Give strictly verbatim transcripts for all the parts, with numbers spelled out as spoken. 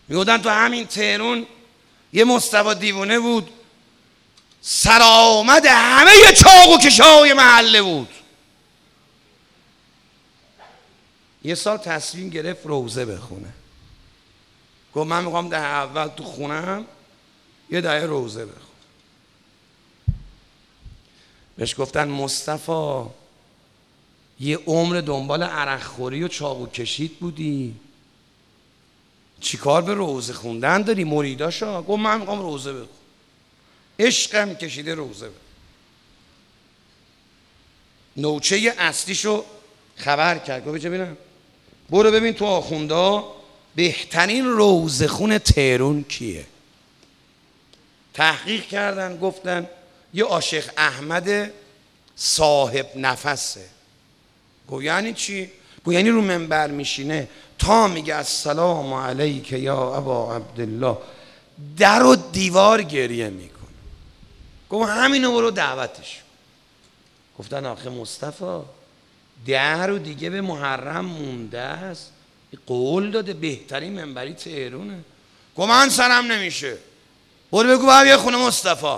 میگفتن تو همین تهران یه مصطفی دیوانه بود، سرآمد همه چاق و کشای محله بود. یه سال تصمیم گرفت روزه بخونه. گفت من میخوام ده اول تو خونم یه دهه روزه بخون. بهش گفتن مصطفی یه عمر دنبال عرق خوری و چاقو کشید بودی، چی کار به روزه خوندن داری؟ مریداشا. گفت من میخوام روزه بخون. عشقم کشیده روزه بخون. نوچه اصلیشو خبر کرد. گفت ببینم برو ببین تو آخوندا بهترین روزه خون تهران کیه. تحقیق کردن گفتن یه عاشق احمد صاحب نفسه. گفت یعنی چی؟ گفت یعنی رو منبر میشینه تا میگه السلام علیک یا ابا عبدالله در و دیوار گریه میکنه. گفت همینو برو دعوتش. گفتن آخه مصطفی در و دیگه به محرم مونده است، قول داده بهترین منبری تهرونه. گفت من سرم نمیشه، برو بگو باید یه خونه مصطفی.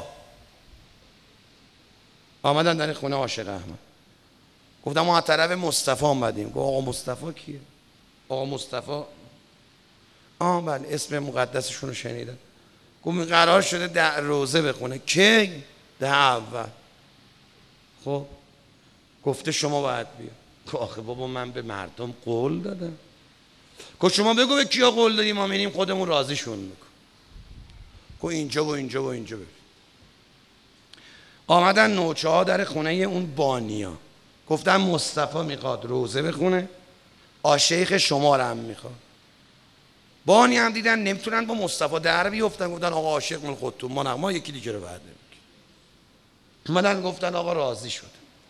آمدن در خونه عاشق احمد. گفتم ما از طرف مصطفی آمدیم. گفت آقا مصطفی کیه؟ آقا مصطفی آه بله اسم مقدسشون رو شنیدم. گفت قرار شده در روزه بخونه. کی؟ ده اول. خب گفته شما باید بیا. گفت آخه بابا من به مردم قول دادم. گفت شما بگو به کیا قول دادیم ما میریم خودمون راضیشون میکن. گفت اینجا و اینجا و اینجا ببین. آمدن نوچه ها در خونه اون بانیا. گفتن مصطفی میخواد روزه بخونه، عاشق شما رو هم میخواد. بانی هم دیدن نمیتونن با مصطفی در بیفتن. گفتن آقا عاشق من خودتون، ما نه ما یکی دیگه رو بعد نمیگیم. اومدن گفتن آقا راضی شد.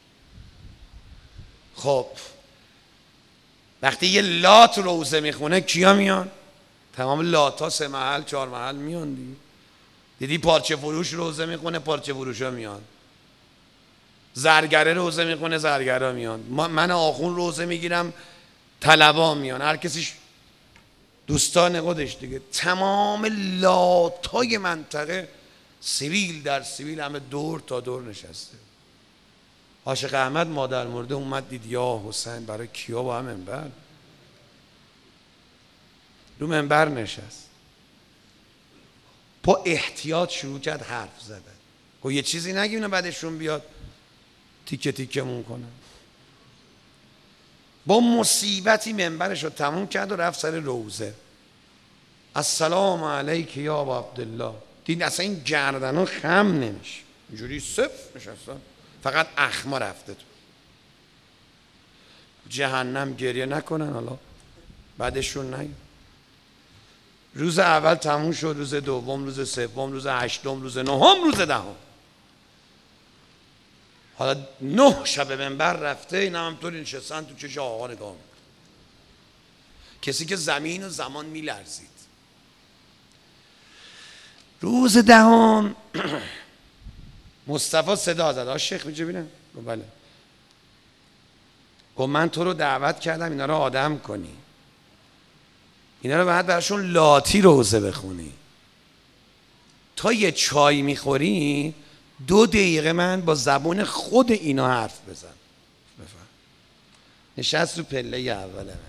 خب وقتی یه لات روزه میخونه کیا میان؟ تمام لات ها سه محل چهار محل میان دیگه. دیدی پارچه فروش روزه میخونه، پارچه فروش ها میان. زرگره روزه میخونه، زرگره میان. من آخون روزه میگیرم، طلبا میان. هر کسیش دوستان خودش دیگه. تمام لاتای منطقه سیویل در سیویل همه دور تا دور نشسته. عاشق احمد مادر مرده اومد دید یا حسین برای کیا با هم منبر. رو منبر نشست، با احتیاط شروع کرد حرف زدن. گفت یه چیزی نگیم بعدشون بیاد تیکه تیکه مون کنن. با مصیبتی منبرش رو تموم کرد و رفت سر روزه. السلام علیک یا ابا عبدالله. دید اصلا این گردن ها خم نمیشه، اینجوری صفر نشستن، فقط اخما رفته تو جهنم. گریه نکنن حالا بعدشون نگیم. روز اول تموم شد، روز دوم، روز سوم، روز هشتم، روز نهم، روز دهم. حالا نه شب منبر رفته، این هم همطوری نشستن تو چش آقا نگاه میکنن. کسی که زمین و زمان میلرزید. روز دهم مصطفی صدا زد آ شیخ میشه بینم؟ گفت بله. گفت من تو رو دعوت کردم اینا رو آدم کنی، اینا رو باید براشون لاتی روزه بخونی. تا یه چای میخوری دو دقیقه من با زبون خود اینا حرف بزن. بفهم. نشست رو پله اول من.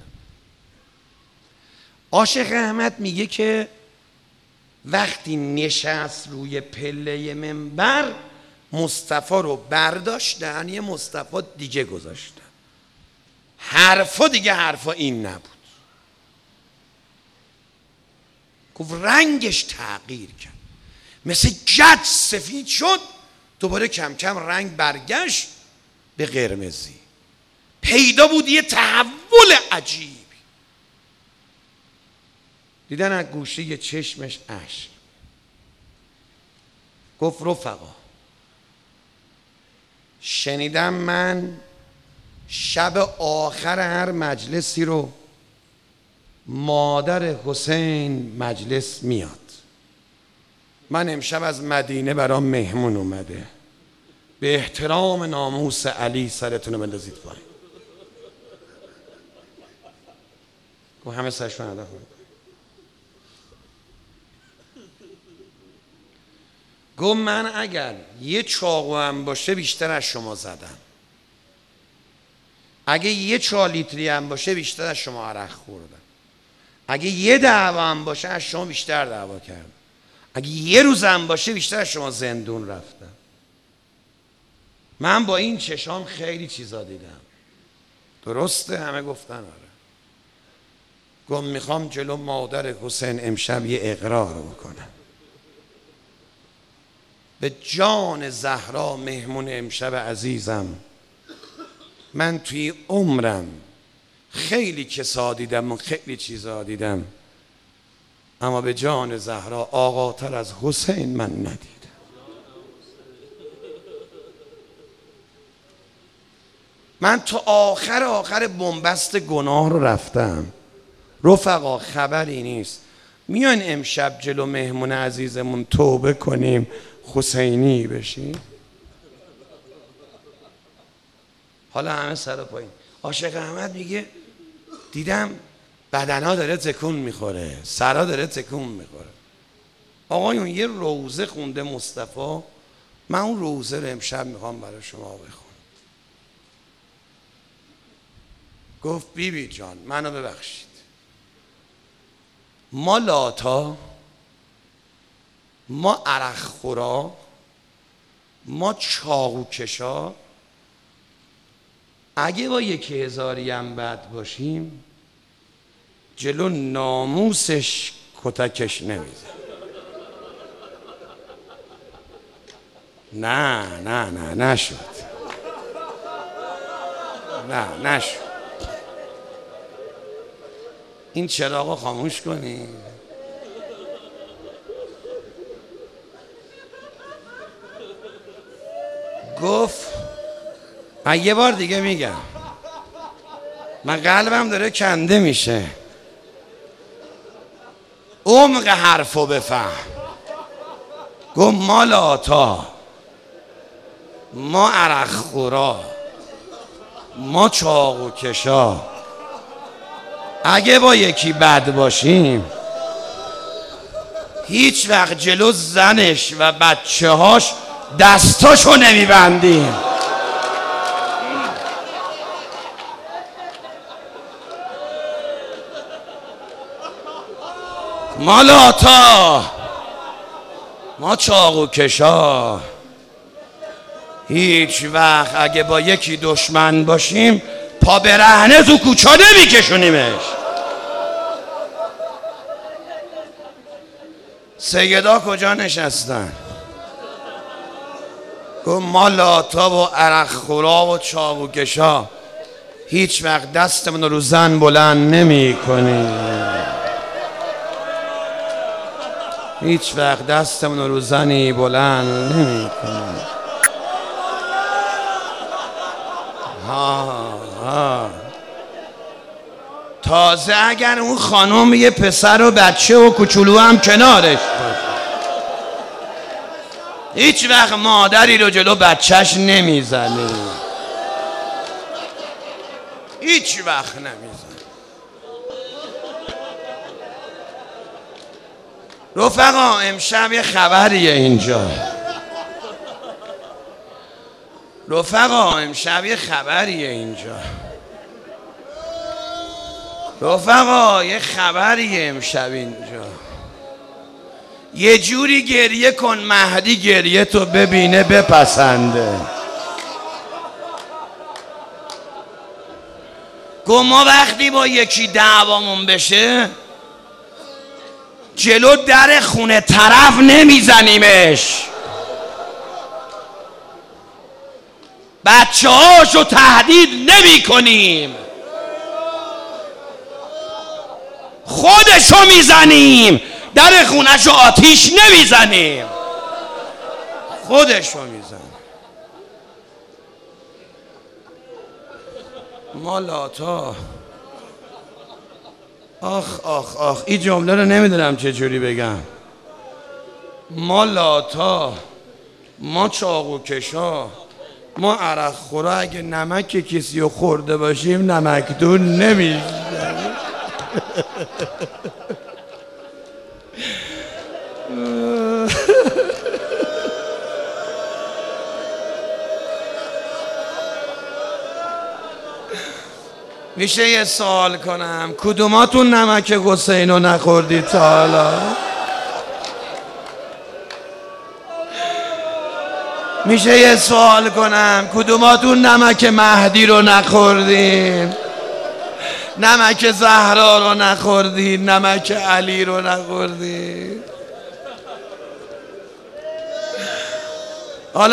عاشق احمد میگه که وقتی نشست روی پله منبر مصطفی رو برداشتن یه مصطفی دیگه گذاشتن. حرفا دیگه حرفا این نبود. گفت رنگش تغییر کرد، مثل جد سفید شد، دوباره کم کم رنگ برگشت به قرمزی. پیدا بود یه تحول عجیب. دیدن از گوشه یه چشمش اشک. گفت رفقا شنیدم من شب آخر هر مجلسی رو مادر حسین مجلس میاد. من امشب از مدینه برام مهمون اومده، به احترام ناموس علی سرتون رو بندازید پایین. گفت همه سرشون هدف. گفت من اگر یه چاقو هم باشه بیشتر از شما زدم، اگه یه چهار لیتری هم باشه بیشتر از شما عرق خوردم، اگه یه دعوا هم باشه از شما بیشتر دعوا کردم، اگه یه روز هم باشه بیشتر از شما زندون رفتم. من با این چشام خیلی چیزا دیدم. درسته؟ همه گفتن آره. گفت میخوام جلو مادر حسین امشب یه اقرار بکنم. به جان زهرا مهمون امشب عزیزم، من توی عمرم خیلی کسا دیدم و خیلی چیزا دیدم، اما به جان زهرا آقاتر از حسین من ندیدم. من تا آخر آخر بنبست گناه رو رفتم. رفقا خبری نیست، میان امشب جلو مهمون عزیزمون توبه کنیم حسینی بشیم. حالا همه سر پایین. عاشق احمد میگه دیدم بدنها داره تکون میخوره، سرها داره تکون میخوره. آقایون یه روزه خونده مصطفی، من اون روزه رو امشب میخوام برای شما بخونم. گفت بی بی جان منو ببخشید، ما لاتا، ما عرق خورا، ما چاقو کشا، اگه با یکی هزاری هم بد باشیم جلو ناموسش کتکش نمیزن. نه نه نه نشد، نه نشد. این چراغو خاموش کنی. گفت من یه بار دیگه میگم، من قلبم داره کنده میشه، عمق حرفو بفهم. گفت ما لاتا، ما عرق خورا، ما چاقو کشا، اگه با یکی بد باشیم هیچ وقت جلو زنش و بچه هاش دستاشو نمیبندیم. ما لاتا، ما چاقو کشا، هیچ وقت اگه با یکی دشمن باشیم پا برهنه تو کوچه نمیکشونیمش. سیدا کجا نشستن؟ گفت ما لاتا و عرق خورا و چاقو کشا هیچ وقت دستمون رو زن بلند نمی کنیم، هیچ وقت دستمون رو زنی بلند نمی کنیم. ها ها. تازه اگر اون خانم یه پسر و بچه و کوچولو هم کنارش باشه هیچ وقت مادری رو جلو بچهش نمیزنه، هیچ وقت نمیزنه. رفقا امشب یه خبریه اینجا، رفقا امشب یه خبریه اینجا، رفقا یه خبریه امشب اینجا. یه جوری گریه کن مهدی گریه تو ببینه بپسنده. گو ما وقتی با یکی دعوامون بشه جلو در خونه طرف نمیزنیمش، بچه هاشو تهدید نمی کنیم، خودشو میزنیم، در خونهشو آتیش نمیزنیم، خودشو میزنیم. ما لاتا. آخ آخ آخ این جمله رو نمیدونم چه جوری بگم. ما لاتا، ما چاقو کشا، ما عرق خورا، اگه نمک کسی رو خورده باشیم نمکدون نمیزنیم. میشه یه سوال کنم کدوماتون نمک حسین رو نخوردید تا حالا؟ میشه یه سوال کنم کدوماتون نمک مهدی رو نخوردین؟ نمک زهرا رو نخوردین؟ نمک علی رو نخوردین؟